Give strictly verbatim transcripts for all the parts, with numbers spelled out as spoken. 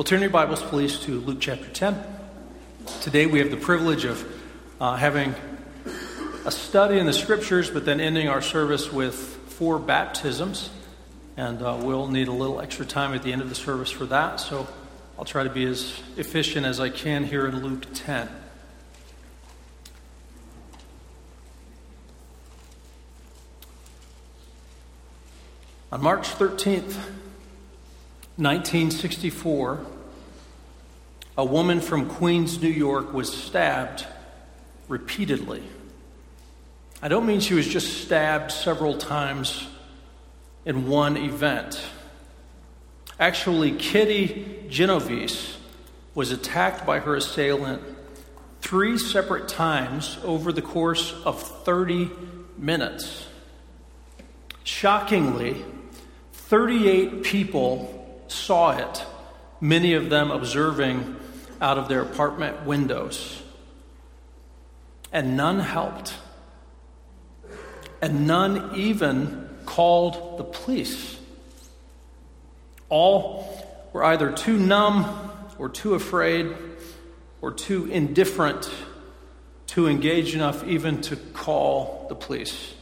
Well, turn your Bibles, please, to Luke chapter ten. Today we have the privilege of uh, having a study in the Scriptures, but then ending our service with four baptisms. And uh, we'll need a little extra time at the end of the service for that, so I'll try to be as efficient as I can here in Luke ten. On March thirteenth, nineteen sixty-four, a woman from Queens, New York, was stabbed repeatedly. I don't mean she was just stabbed several times in one event. Actually, Kitty Genovese was attacked by her assailant three separate times over the course of thirty minutes. Shockingly, thirty-eight people saw it, many of them observing out of their apartment windows. And none helped. And none even called the police. All were either too numb or too afraid or too indifferent to engage enough even to call the police.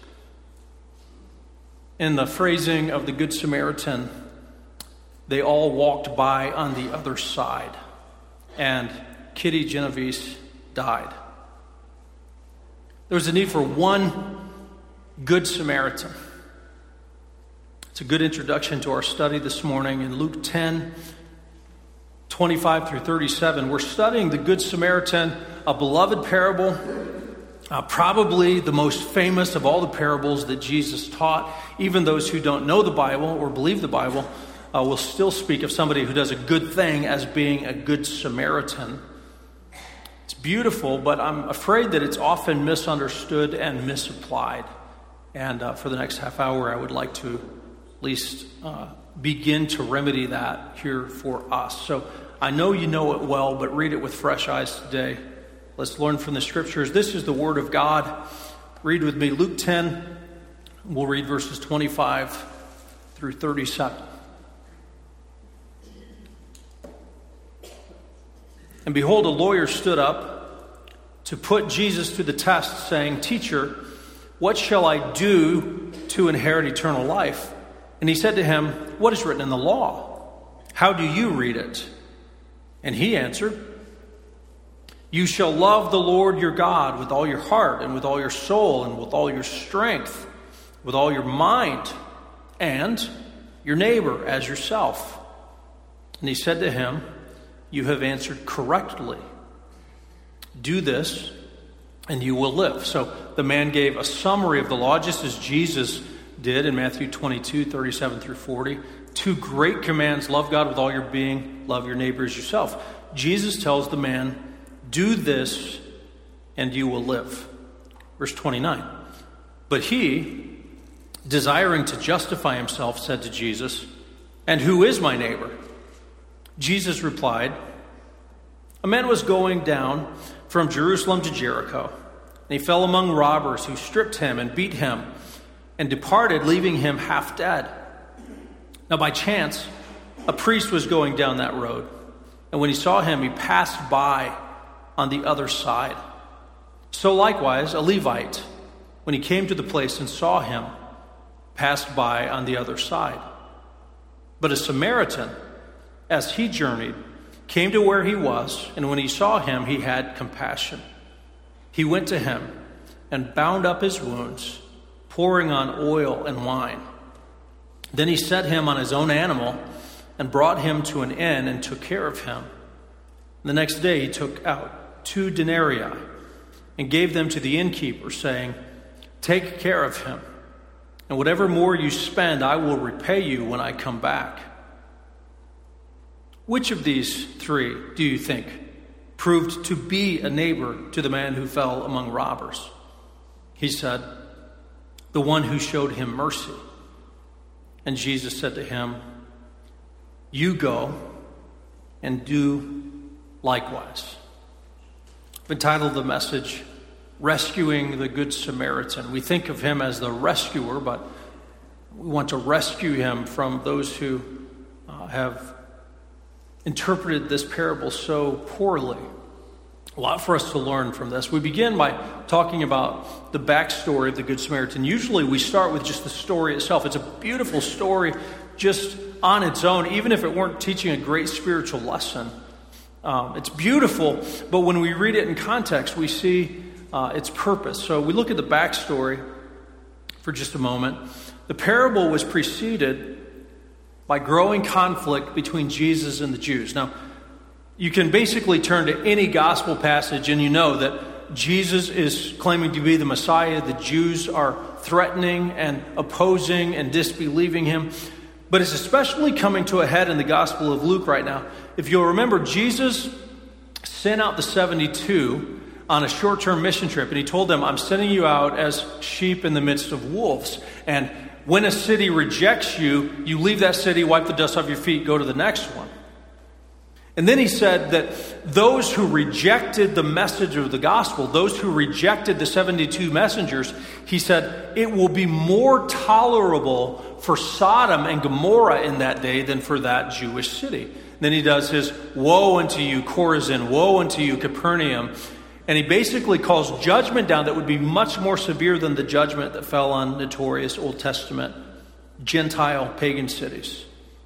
In the phrasing of the Good Samaritan, they all walked by on the other side, and Kitty Genovese died. There was a need for one Good Samaritan. It's a good introduction to our study this morning in Luke ten, twenty-five through thirty-seven. We're studying the Good Samaritan, a beloved parable, uh, probably the most famous of all the parables that Jesus taught. Even those who don't know the Bible or believe the Bible Uh, we'll still speak of somebody who does a good thing as being a good Samaritan. It's beautiful, but I'm afraid that it's often misunderstood and misapplied. And uh, for the next half hour, I would like to at least uh, begin to remedy that here for us. So I know you know it well, but read it with fresh eyes today. Let's learn from the Scriptures. This is the Word of God. Read with me Luke ten. We'll read verses twenty-five through thirty-seven. And behold, a lawyer stood up to put Jesus to the test, saying, "Teacher, what shall I do to inherit eternal life?" And he said to him, "What is written in the law? How do you read it?" And he answered, "You shall love the Lord your God with all your heart and with all your soul and with all your strength, with all your mind, and your neighbor as yourself." And he said to him, "You have answered correctly. Do this, and you will live." So the man gave a summary of the law, just as Jesus did in Matthew twenty-two, thirty-seven through forty. Two great commands: love God with all your being, love your neighbor as yourself. Jesus tells the man, "Do this, and you will live." Verse twenty-nine. But he, desiring to justify himself, said to Jesus, "And who is my neighbor?" Jesus replied, "A man was going down from Jerusalem to Jericho, and he fell among robbers who stripped him and beat him and departed, leaving him half dead. Now by chance, a priest was going down that road, and when he saw him, he passed by on the other side. So likewise, a Levite, when he came to the place and saw him, passed by on the other side. But a Samaritan, as he journeyed, came to where he was, and when he saw him, he had compassion. He went to him and bound up his wounds, pouring on oil and wine. Then he set him on his own animal and brought him to an inn and took care of him. The next day he took out two denarii and gave them to the innkeeper, saying, 'Take care of him, and whatever more you spend, I will repay you when I come back.' Which of these three, do you think, proved to be a neighbor to the man who fell among robbers?" He said, "The one who showed him mercy." And Jesus said to him, "You go and do likewise." I've entitled the message, "Rescuing the Good Samaritan." We think of him as the rescuer, but we want to rescue him from those who uh, have interpreted this parable so poorly. A lot for us to learn from this. We begin by talking about the backstory of the Good Samaritan. Usually we start with just the story itself. It's a beautiful story just on its own, even if it weren't teaching a great spiritual lesson. Um, it's beautiful, but when we read it in context, we see uh, its purpose. So we look at the backstory for just a moment. The parable was preceded by growing conflict between Jesus and the Jews. Now, you can basically turn to any gospel passage and you know that Jesus is claiming to be the Messiah. The Jews are threatening and opposing and disbelieving him. But it's especially coming to a head in the Gospel of Luke right now. If you'll remember, Jesus sent out the seventy-two on a short-term mission trip. And he told them, I'm sending you out as sheep in the midst of wolves. And when a city rejects you, you leave that city, wipe the dust off your feet, go to the next one. And then he said that those who rejected the message of the gospel, those who rejected the seventy-two messengers, he said, it will be more tolerable for Sodom and Gomorrah in that day than for that Jewish city. Then he does his woe unto you, Chorazin, woe unto you, Capernaum. And he basically calls judgment down that would be much more severe than the judgment that fell on notorious Old Testament Gentile pagan cities.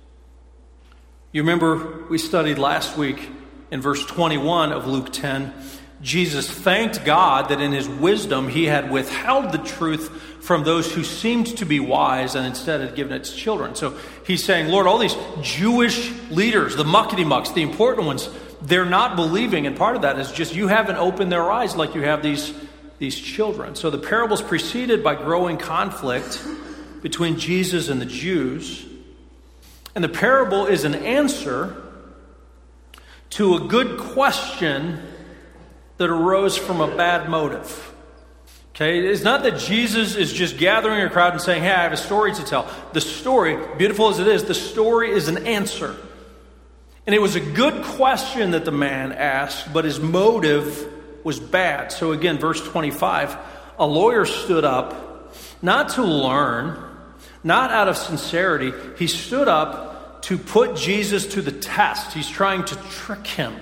You remember we studied last week in verse twenty-one of Luke ten, Jesus thanked God that in his wisdom he had withheld the truth from those who seemed to be wise and instead had given it to children. So he's saying, Lord, all these Jewish leaders, the muckety-mucks, the important ones, they're not believing. And part of that is just you haven't opened their eyes like you have these, these children. So the parable's preceded by growing conflict between Jesus and the Jews. And the parable is an answer to a good question that arose from a bad motive. Okay, it's not that Jesus is just gathering a crowd and saying, hey, I have a story to tell. The story, beautiful as it is, the story is an answer. And it was a good question that the man asked, but his motive was bad. So again, verse twenty-five, a lawyer stood up, not to learn, not out of sincerity. He stood up to put Jesus to the test. He's trying to trick him.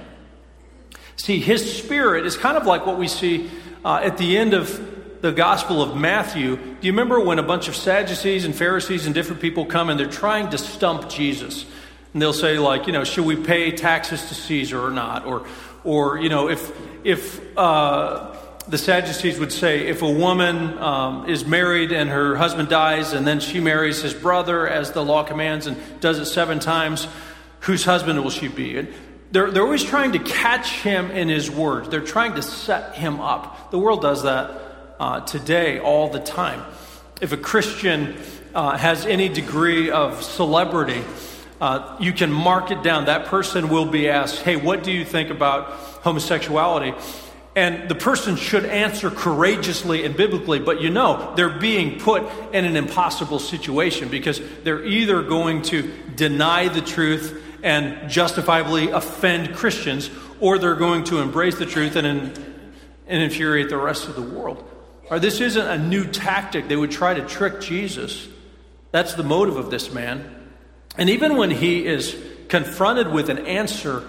See, his spirit is kind of like what we see uh, at the end of the Gospel of Matthew. Do you remember when a bunch of Sadducees and Pharisees and different people come and they're trying to stump Jesus? And they'll say, like, you know, should we pay taxes to Caesar or not? Or, or you know, if if uh, the Sadducees would say, if a woman um, is married and her husband dies and then she marries his brother as the law commands and does it seven times, whose husband will she be? And they're, they're always trying to catch him in his words. They're trying to set him up. The world does that uh, today all the time. If a Christian uh, has any degree of celebrity, uh, you can mark it down. That person will be asked, hey, what do you think about homosexuality? And the person should answer courageously and biblically, but you know, they're being put in an impossible situation because they're either going to deny the truth and justifiably offend Christians, or they're going to embrace the truth and, in, and infuriate the rest of the world. Or this isn't a new tactic. They would try to trick Jesus. That's the motive of this man. And even when he is confronted with an answer,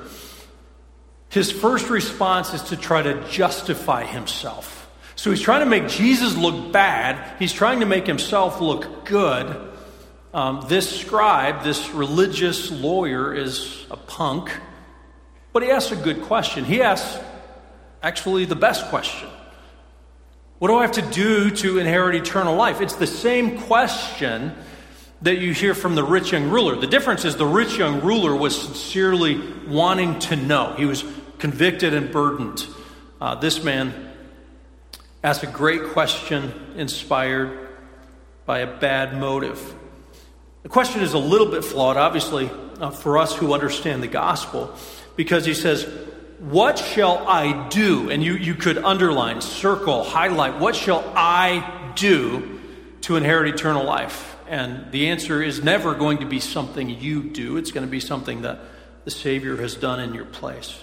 his first response is to try to justify himself. So he's trying to make Jesus look bad. He's trying to make himself look good. Um, this scribe, this religious lawyer, is a punk. But he asks a good question. He asks, actually, the best question. What do I have to do to inherit eternal life? It's the same question that you hear from the rich young ruler. The difference is the rich young ruler was sincerely wanting to know. He was convicted and burdened. Uh, this man asked a great question inspired by a bad motive. The question is a little bit flawed, obviously, uh, for us who understand the gospel, because he says, what shall I do? And you, you could underline, circle, highlight, what shall I do to inherit eternal life? And the answer is never going to be something you do. It's going to be something that the Savior has done in your place.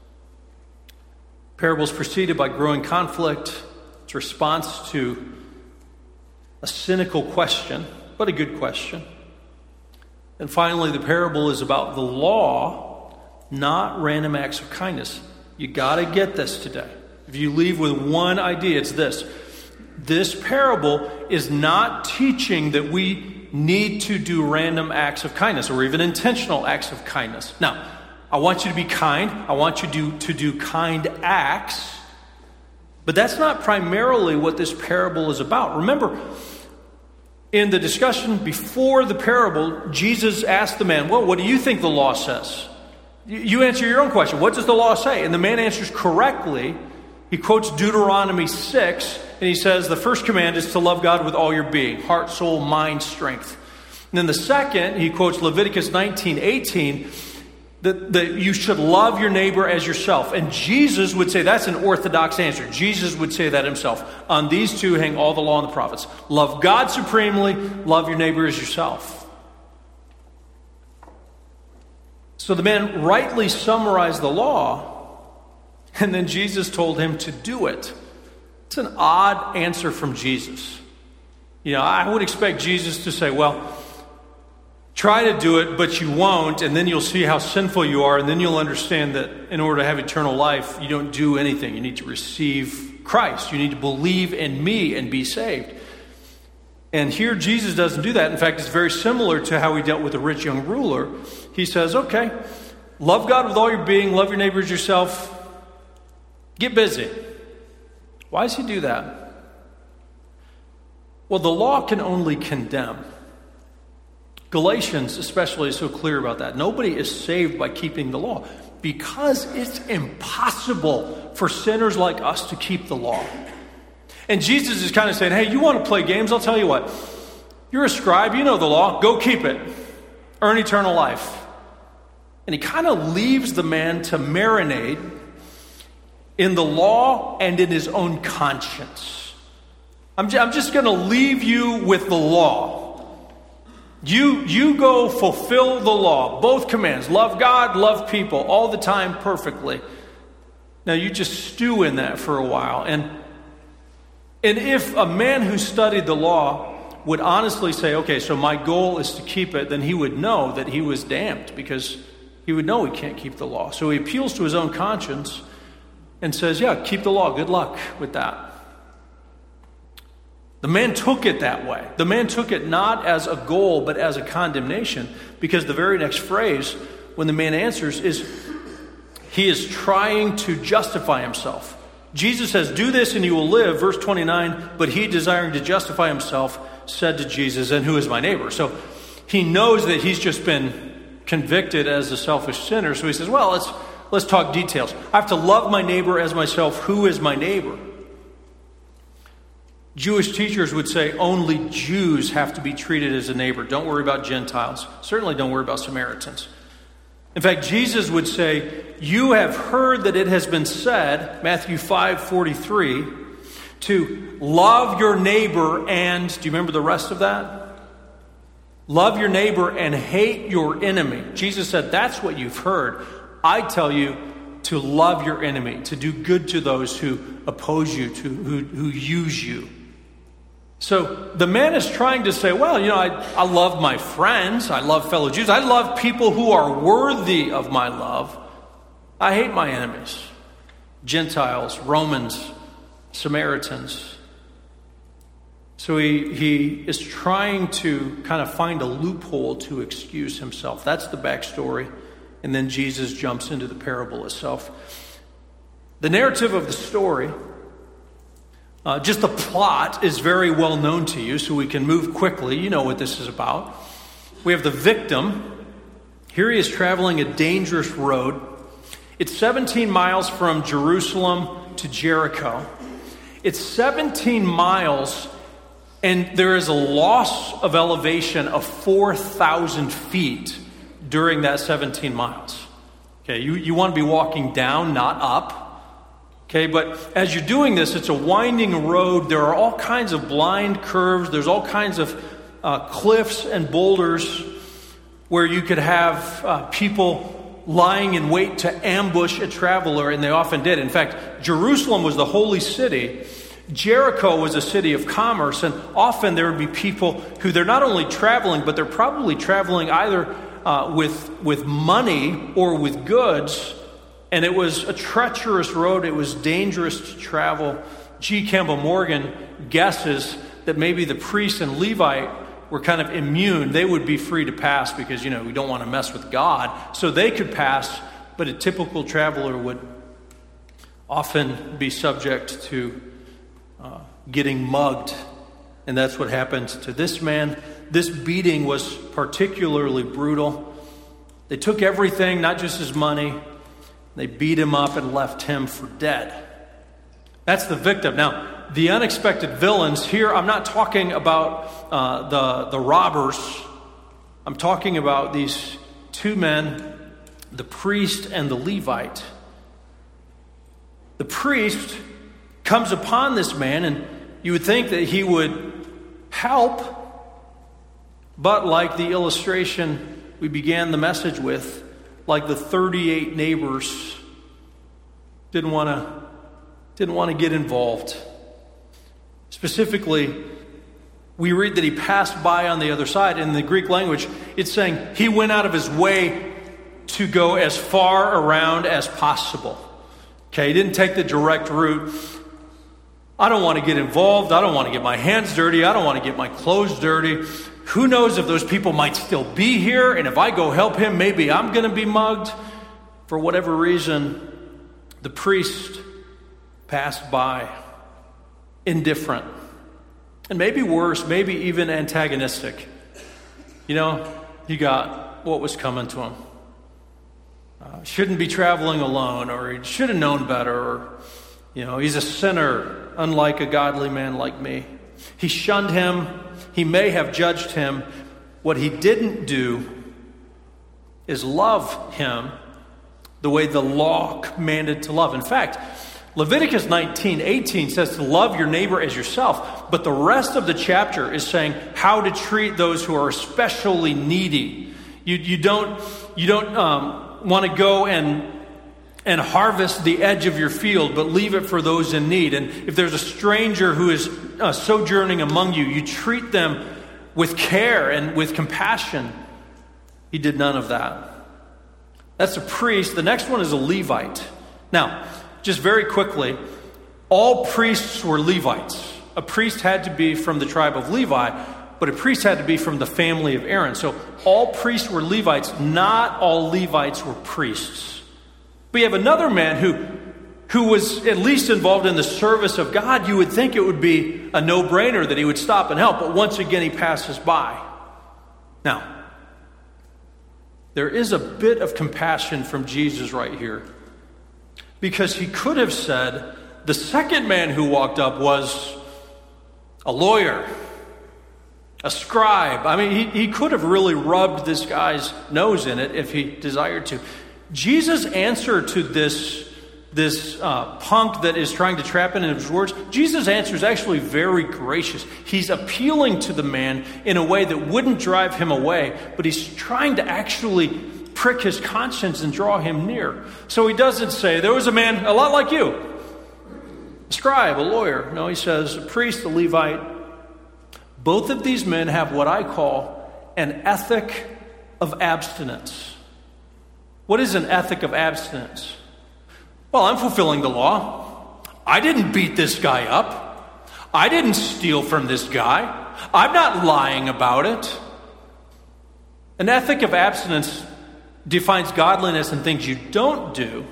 Parable is preceded by growing conflict. It's a response to a cynical question, but a good question. And finally, the parable is about the law not random acts of kindness. You got to get this today. If you leave with one idea, it's this. This parable is not teaching that we need to do random acts of kindness or even intentional acts of kindness. Now, I want you to be kind. I want you to do, to do kind acts. But that's not primarily what this parable is about. Remember, in the discussion before the parable, Jesus asked the man, well, what do you think the law says? You answer your own question. What does the law say? And the man answers correctly. He quotes Deuteronomy six, and he says the first command is to love God with all your being, heart, soul, mind, strength. And then the second, he quotes Leviticus nineteen eighteen, that, that you should love your neighbor as yourself. And Jesus would say that's an orthodox answer. Jesus would say that himself. On these two hang all the law and the prophets. Love God supremely, love your neighbor as yourself. So the man rightly summarized the law, and then Jesus told him to do it. It's an odd answer from Jesus. You know, I would expect Jesus to say, well, try to do it, but you won't, and then you'll see how sinful you are, and then you'll understand that in order to have eternal life, you don't do anything. You need to receive Christ. You need to believe in me and be saved. And here Jesus doesn't do that. In fact, it's very similar to how he dealt with the rich young ruler. He says, okay, love God with all your being, love your neighbor as yourself, get busy. Why does he do that? Well, the law can only condemn. Galatians especially is so clear about that. Nobody is saved by keeping the law because it's impossible for sinners like us to keep the law. And Jesus is kind of saying, hey, you want to play games? I'll tell you what. You're a scribe. You know the law. Go keep it. Earn eternal life. And he kind of leaves the man to marinate in the law and in his own conscience. I'm, j- I'm just going to leave you with the law. You, you go fulfill the law. Both commands. Love God, love people. All the time perfectly. Now you just stew in that for a while. And And if a man who studied the law would honestly say, okay, so my goal is to keep it, then he would know that he was damned because he would know he can't keep the law. So he appeals to his own conscience and says, yeah, keep the law. Good luck with that. The man took it that way. The man took it not as a goal, but as a condemnation, because the very next phrase, when the man answers, is he is trying to justify himself. Jesus says, do this and you will live. Verse twenty-nine, but he, desiring to justify himself, said to Jesus, and who is my neighbor? So he knows that he's just been convicted as a selfish sinner. So he says, well, let's, let's talk details. I have to love my neighbor as myself. Who is my neighbor? Jewish teachers would say only Jews have to be treated as a neighbor. Don't worry about Gentiles. Certainly don't worry about Samaritans. In fact, Jesus would say, you have heard that it has been said, Matthew five forty-three, to love your neighbor and, do you remember the rest of that? Love your neighbor and hate your enemy. Jesus said, that's what you've heard. I tell you to love your enemy, to do good to those who oppose you, to who, who use you. So the man is trying to say, well, you know, I, I love my friends. I love fellow Jews. I love people who are worthy of my love. I hate my enemies. Gentiles, Romans, Samaritans. So he, he is trying to kind of find a loophole to excuse himself. That's the backstory. And then Jesus jumps into the parable itself. The narrative of the story, Uh, just the plot is very well known to you, so we can move quickly. You know what this is about. We have the victim. Here he is traveling a dangerous road. It's seventeen miles from Jerusalem to Jericho. It's seventeen miles, and there is a loss of elevation of four thousand feet during that seventeen miles. Okay, you, you want to be walking down, not up. Okay, but as you're doing this, it's a winding road. There are all kinds of blind curves. There's all kinds of uh, cliffs and boulders where you could have uh, people lying in wait to ambush a traveler, and they often did. In fact, Jerusalem was the holy city. Jericho was a city of commerce, and often there would be people who they're not only traveling, but they're probably traveling either uh, with, with money or with goods, and it was a treacherous road. It was dangerous to travel. G. Campbell Morgan guesses that maybe the priest and Levite were kind of immune. They would be free to pass because, you know, we don't want to mess with God. So they could pass, but a typical traveler would often be subject to uh, getting mugged. And that's what happened to this man. This beating was particularly brutal. They took everything, not just his money. They beat him up and left him for dead. That's the victim. Now, the unexpected villains here, I'm not talking about uh, the, the robbers. I'm talking about these two men, the priest and the Levite. The priest comes upon this man, and you would think that he would help, but like the illustration we began the message with, like the thirty-eight neighbors, didn't want to didn't want to get involved. Specifically, we read that he passed by on the other side. In the Greek language, it's saying he went out of his way to go as far around as possible. Okay, he didn't take the direct route. I don't want to get involved. I don't want to get my hands dirty. I don't want to get my clothes dirty. Who knows if those people might still be here, and if I go help him, maybe I'm going to be mugged. For whatever reason, the priest passed by, indifferent, and maybe worse, maybe even antagonistic. You know, he got what was coming to him. Uh, shouldn't be traveling alone, or he should have known better, or, you know, he's a sinner, unlike a godly man like me. He shunned him. He may have judged him. What he didn't do is love him the way the law commanded to love. In fact, Leviticus nineteen eighteen says to love your neighbor as yourself, but the rest of the chapter is saying how to treat those who are especially needy. You, you don't, you don't um, want to go and and harvest the edge of your field, but leave it for those in need. And if there's a stranger who is uh, sojourning among you, you treat them with care and with compassion. He did none of that. That's a priest. The next one is a Levite. Now, just very quickly, all priests were Levites. A priest had to be from the tribe of Levi, but a priest had to be from the family of Aaron. So all priests were Levites. Not all Levites were priests. We have another man who, who was at least involved in the service of God. You would think it would be a no-brainer that he would stop and help, but once again he passes by. Now, there is a bit of compassion from Jesus right here, because he could have said the second man who walked up was a lawyer, a scribe. I mean, he, he could have really rubbed this guy's nose in it if he desired to. Jesus' answer to this, this uh, punk that is trying to trap him in his words, Jesus' answer is actually very gracious. He's appealing to the man in a way that wouldn't drive him away, but he's trying to actually prick his conscience and draw him near. So he doesn't say, there was a man a lot like you, a scribe, a lawyer. No, he says, a priest, a Levite. Both of these men have what I call an ethic of abstinence. What is an ethic of abstinence? Well, I'm fulfilling the law. I didn't beat this guy up. I didn't steal from this guy. I'm not lying about it. An ethic of abstinence defines godliness and things you don't do.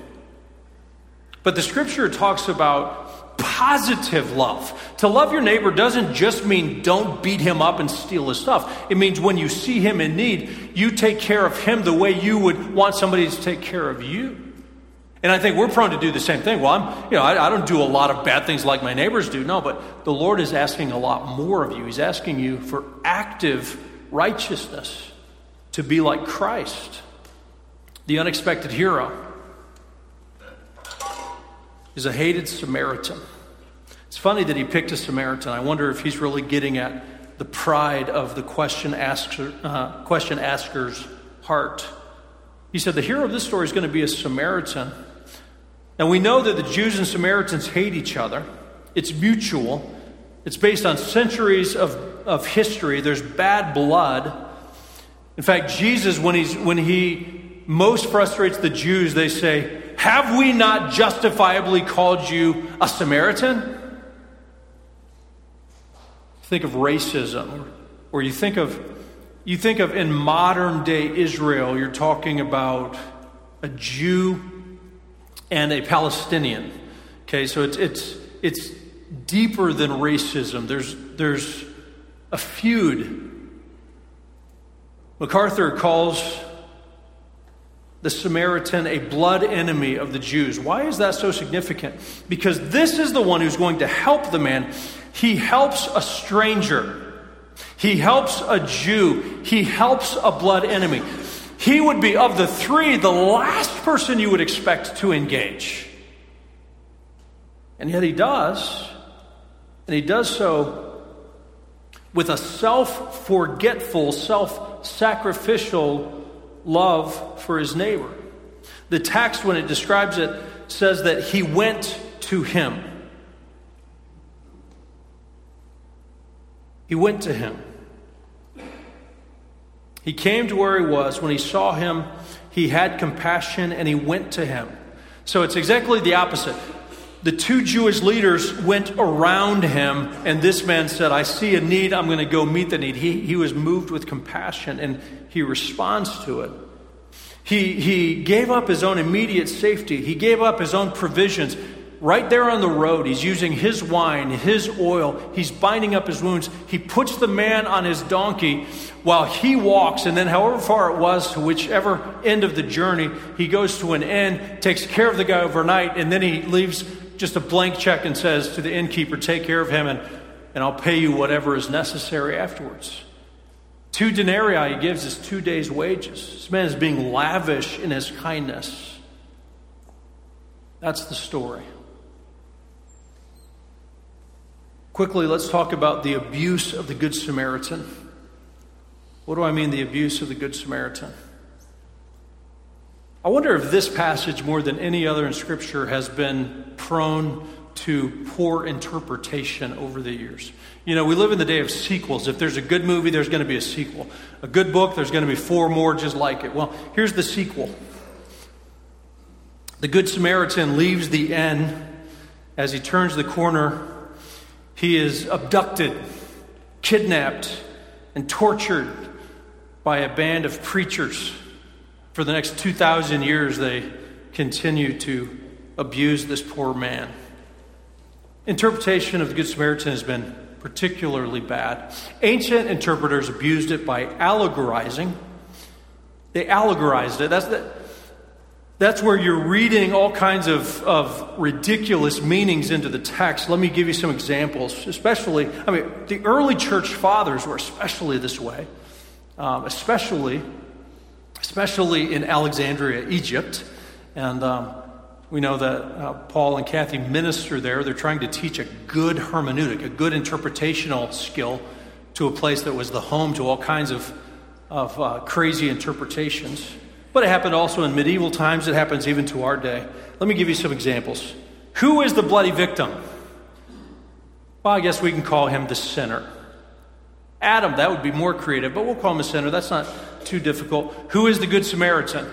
But the scripture talks about positive love. To love your neighbor doesn't just mean don't beat him up and steal his stuff. It means when you see him in need, you take care of him the way you would want somebody to take care of you. And I think we're prone to do the same thing. Well, I'm, you know, I, I don't do a lot of bad things like my neighbors do. No, but the Lord is asking a lot more of you. He's asking you for active righteousness, to be like Christ. The unexpected hero is a hated Samaritan. It's funny that he picked a Samaritan. I wonder if he's really getting at the pride of the question asker, uh, question asker's heart. He said the hero of this story is going to be a Samaritan. And we know that the Jews and Samaritans hate each other. It's mutual. It's based on centuries of, of history. There's bad blood. In fact, Jesus, when he's when he most frustrates the Jews, they say, "Have we not justifiably called you a Samaritan?" Think of racism, or you think of you think of in modern day Israel, you're talking about a Jew and a Palestinian. Okay, so it's it's it's deeper than racism. There's there's a feud. MacArthur calls the Samaritan a blood enemy of the Jews. Why is that so significant? Because this is the one who's going to help the man. He helps a stranger. He helps a Jew. He helps a blood enemy. He would be, of the three, the last person you would expect to engage. And yet he does. And he does so with a self-forgetful, self-sacrificial love for his neighbor. The text, when it describes it, says that he went to him. He went to him. He came to where he was. When he saw him, he had compassion and he went to him. So it's exactly the opposite. The two Jewish leaders went around him, and this man said, "I see a need, I'm going to go meet the need." He, he was moved with compassion, and he responds to it. He, he gave up his own immediate safety. He gave up his own provisions. Right there on the road, he's using his wine, his oil. He's binding up his wounds. He puts the man on his donkey while he walks, and then however far it was to whichever end of the journey, he goes to an inn, takes care of the guy overnight, and then he leaves just a blank check and says to the innkeeper, "Take care of him, and, and I'll pay you whatever is necessary afterwards." Two denarii he gives is two days' wages. This man is being lavish in his kindness. That's the story. Quickly, let's talk about the abuse of the Good Samaritan. What do I mean, the abuse of the Good Samaritan? I wonder if this passage, more than any other in Scripture, has been prone to poor interpretation over the years. You know, we live in the day of sequels. If there's a good movie, there's going to be a sequel. A good book, there's going to be four more just like it. Well, here's the sequel. The Good Samaritan leaves the inn. As he turns the corner, he is abducted, kidnapped, and tortured by a band of preachers. For the next two thousand years, they continue to abuse this poor man. Interpretation of the Good Samaritan has been particularly bad. Ancient interpreters abused it by allegorizing. They allegorized it. That's the, that's where you're reading all kinds of, of ridiculous meanings into the text. Let me give you some examples. Especially, I mean, the early church fathers were especially this way. Um, especially, especially in Alexandria, Egypt. And um, we know that uh, Paul and Kathy minister there. They're trying to teach a good hermeneutic, a good interpretational skill to a place that was the home to all kinds of, of uh, crazy interpretations. But it happened also in medieval times. It happens even to our day. Let me give you some examples. Who is the bloody victim? Well, I guess we can call him the sinner. Adam, that would be more creative, but we'll call him a sinner. That's not too difficult. Who is the Good Samaritan?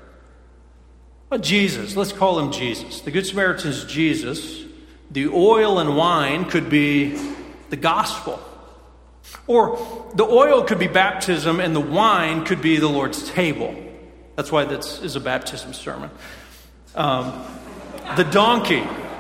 Well, Jesus. Let's call him Jesus. The Good Samaritan is Jesus. The oil and wine could be the gospel. Or the oil could be baptism and the wine could be the Lord's table. That's why this is a baptism sermon. Um, the donkey.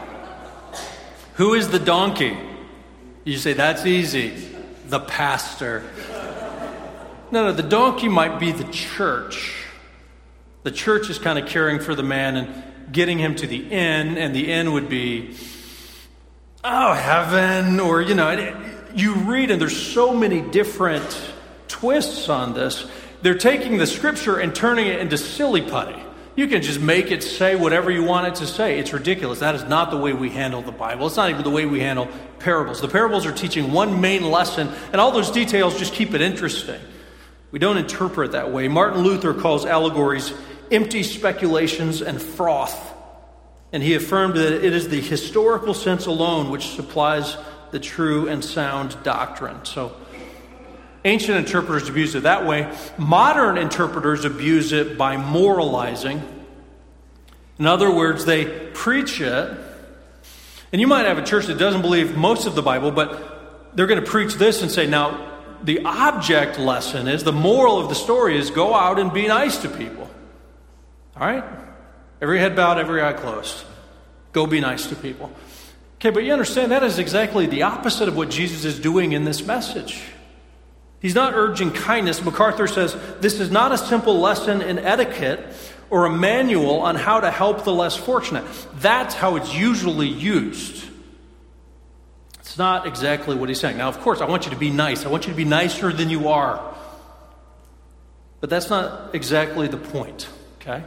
Who is the donkey? You say, that's easy. The pastor. No, no, the donkey might be the church. The church is kind of caring for the man and getting him to the inn, and the inn would be, oh, heaven, or, you know, you read, and there's so many different twists on this. They're taking the scripture and turning it into silly putty. You can just make it say whatever you want it to say. It's ridiculous. That is not the way we handle the Bible. It's not even the way we handle parables. The parables are teaching one main lesson, and all those details just keep it interesting. We don't interpret that way. Martin Luther calls allegories empty speculations and froth. And he affirmed that it is the historical sense alone which supplies the true and sound doctrine. So Ancient interpreters abused it that way. Modern interpreters abuse it by moralizing. In other words, they preach it. And you might have a church that doesn't believe most of the Bible, but they're going to preach this and say, now, the object lesson is, the moral of the story is, go out and be nice to people. All right? Every head bowed, every eye closed. Go be nice to people. Okay, but you understand that is exactly the opposite of what Jesus is doing in this message. He's not urging kindness. MacArthur says, this is not a simple lesson in etiquette or a manual on how to help the less fortunate. That's how it's usually used. It's not exactly what he's saying. Now, of course, I want you to be nice. I want you to be nicer than you are. But that's not exactly the point, okay?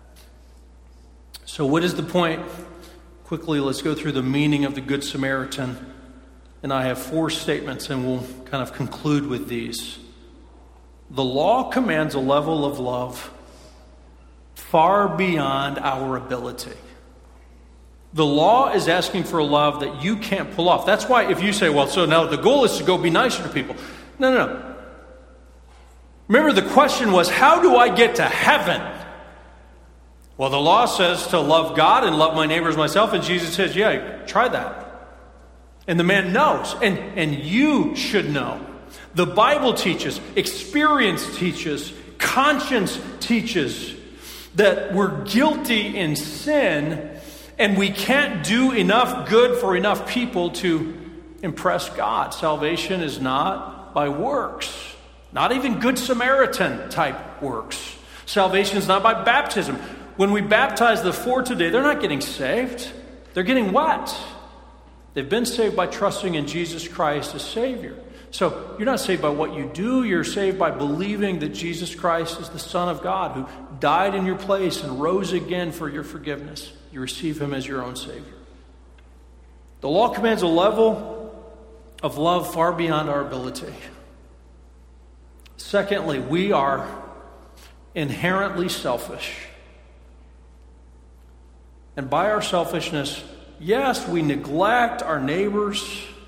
So what is the point? Quickly, let's go through the meaning of the Good Samaritan. And I have four statements, and we'll kind of conclude with these. The law commands a level of love far beyond our ability. The law is asking for a love that you can't pull off. That's why if you say, well, so now the goal is to go be nicer to people. No, no, no. Remember, the question was, how do I get to heaven? Well, the law says to love God and love my neighbor as myself. And Jesus says, yeah, try that. And the man knows. And, and you should know. The Bible teaches, experience teaches, conscience teaches that we're guilty in sin and we can't do enough good for enough people to impress God. Salvation is not by works. Not even Good Samaritan type works. Salvation is not by baptism. When we baptize the four today, they're not getting saved. They're getting what? They've been saved by trusting in Jesus Christ as Savior. So you're not saved by what you do. You're saved by believing that Jesus Christ is the Son of God who died in your place and rose again for your forgiveness. You receive him as your own Savior. The law commands a level of love far beyond our ability. Secondly, we are inherently selfish. And by our selfishness, yes, we neglect our neighbors,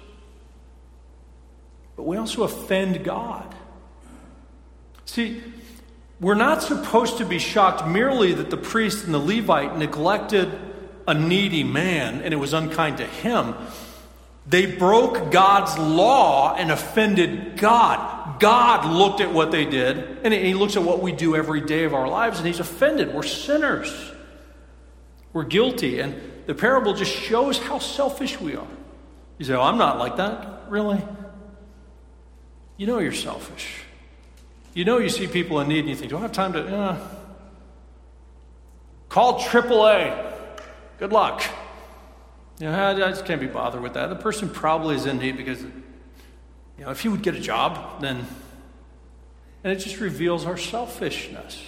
but we also offend God. See, we're not supposed to be shocked merely that the priest and the Levite neglected a needy man and it was unkind to him. They broke God's law and offended God. God looked at what they did, and he looks at what we do every day of our lives, and he's offended. We're sinners. We're guilty, and the parable just shows how selfish we are. You say, oh, I'm not like that. Really? You know you're selfish. You know you see people in need and you think, do I have time to... Uh, call triple A. Good luck. You know, I, I just can't be bothered with that. The person probably is in need because, you know, if he would get a job, then... And it just reveals our selfishness.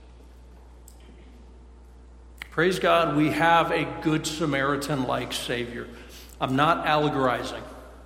Praise God, we have a Good Samaritan-like Savior. I'm not allegorizing.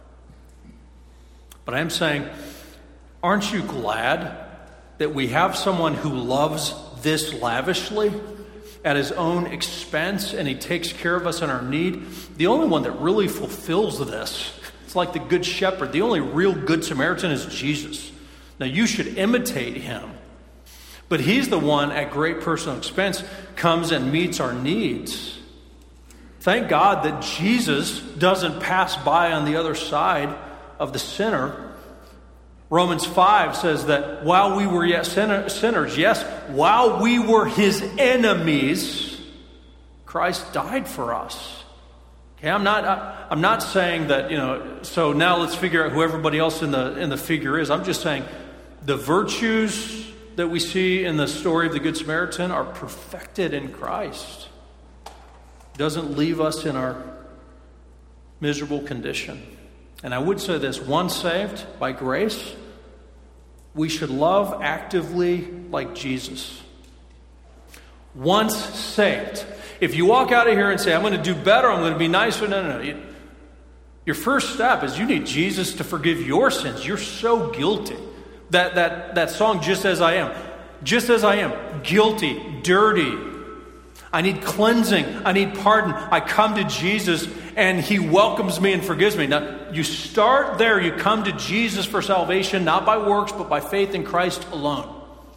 But I'm saying, aren't you glad that we have someone who loves this lavishly at his own expense, and he takes care of us in our need? The only one that really fulfills this, it's like the Good Shepherd. The only real Good Samaritan is Jesus. Now, you should imitate him. But he's the one at great personal expense comes and meets our needs. Thank God that Jesus doesn't pass by on the other side of the sinner. Romans five says that while we were yet sinners, yes, while we were his enemies, Christ died for us. Okay, I'm not I'm not saying that, you know, so now let's figure out who everybody else in the in the figure is. I'm just saying the virtues that we see in the story of the Good Samaritan are perfected in Christ. He doesn't leave us in our miserable condition. And I would say this, once saved by grace, we should love actively like Jesus. Once saved. If you walk out of here and say, I'm going to do better, I'm going to be nicer, no, no, no. Your first step is you need Jesus to forgive your sins. You're so guilty. That, that, that song, Just As I Am. Just as I am. Guilty. Dirty. I need cleansing. I need pardon. I come to Jesus and he welcomes me and forgives me. Now, you start there. You come to Jesus for salvation, not by works, but by faith in Christ alone.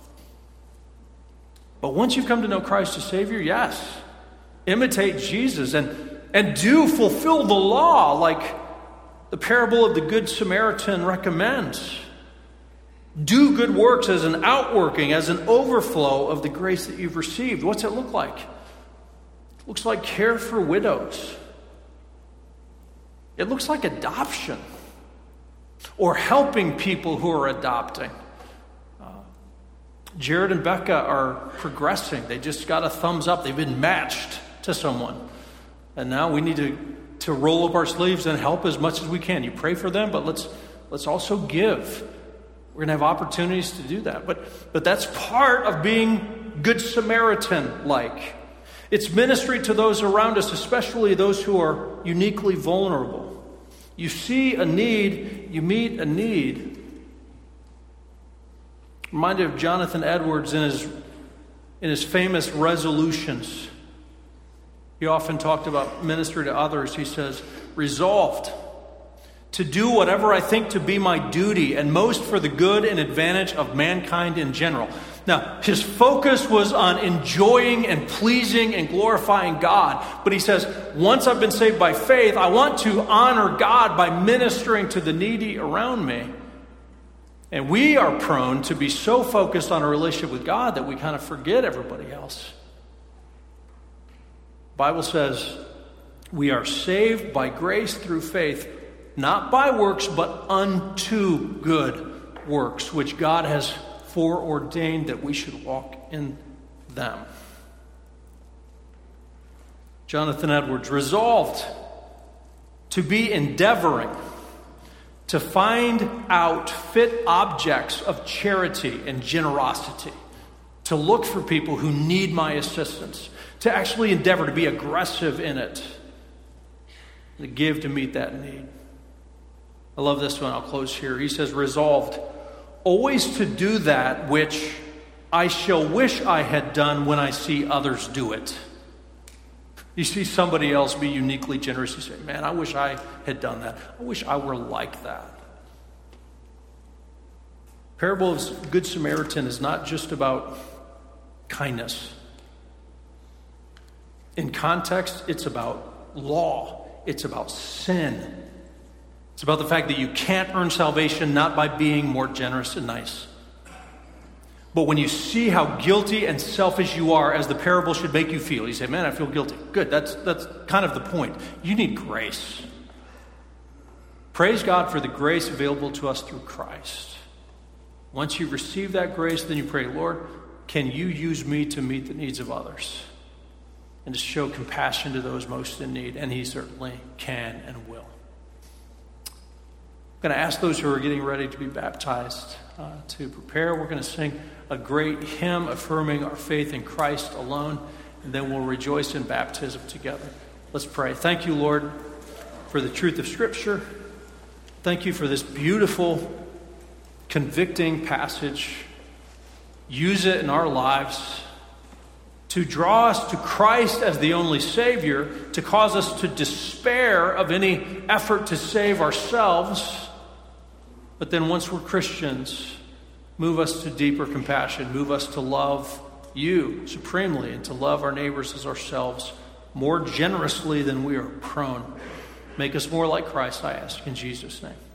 But once you've come to know Christ as Savior, yes, imitate Jesus and, and do fulfill the law like the parable of the Good Samaritan recommends. Do good works as an outworking, as an overflow of the grace that you've received. What's it look like? It looks like care for widows. It looks like adoption or helping people who are adopting. Uh, Jared and Becca are progressing. They just got a thumbs up. They've been matched to someone. And now we need to, to roll up our sleeves and help as much as we can. You pray for them, but let's let's also give. We're going to have opportunities to do that. But, but that's part of being Good Samaritan-like. It's ministry to those around us, especially those who are uniquely vulnerable. You see a need, you meet a need. Reminded of Jonathan Edwards in his, in his famous resolutions. He often talked about ministry to others. He says, resolved to do whatever I think to be my duty, and most for the good and advantage of mankind in general. Now, his focus was on enjoying and pleasing and glorifying God. But he says, once I've been saved by faith, I want to honor God by ministering to the needy around me. And we are prone to be so focused on our relationship with God that we kind of forget everybody else. The Bible says we are saved by grace through faith, not by works, but unto good works, which God has foreordained that we should walk in them. Jonathan Edwards, resolved to be endeavoring to find out fit objects of charity and generosity, to look for people who need my assistance, to actually endeavor to be aggressive in it, to give to meet that need. I love this one. I'll close here. He says, resolved always to do that which I shall wish I had done when I see others do it. You see somebody else be uniquely generous, you say, man, I wish I had done that. I wish I were like that. Parable of Good Samaritan is not just about kindness. In context, it's about law. It's about sin. It's about the fact that you can't earn salvation not by being more generous and nice. But when you see how guilty and selfish you are, as the parable should make you feel, you say, man, I feel guilty. Good, that's, that's kind of the point. You need grace. Praise God for the grace available to us through Christ. Once you receive that grace, then you pray, Lord, can you use me to meet the needs of others and to show compassion to those most in need? And he certainly can and will. I'm going to ask those who are getting ready to be baptized uh, to prepare. We're going to sing a great hymn affirming our faith in Christ alone, and then we'll rejoice in baptism together. Let's pray. Thank you, Lord, for the truth of Scripture. Thank you for this beautiful, convicting passage. Use it in our lives to draw us to Christ as the only Savior, to cause us to despair of any effort to save ourselves. But then once we're Christians, move us to deeper compassion. Move us to love you supremely and to love our neighbors as ourselves more generously than we are prone. Make us more like Christ, I ask in Jesus' name.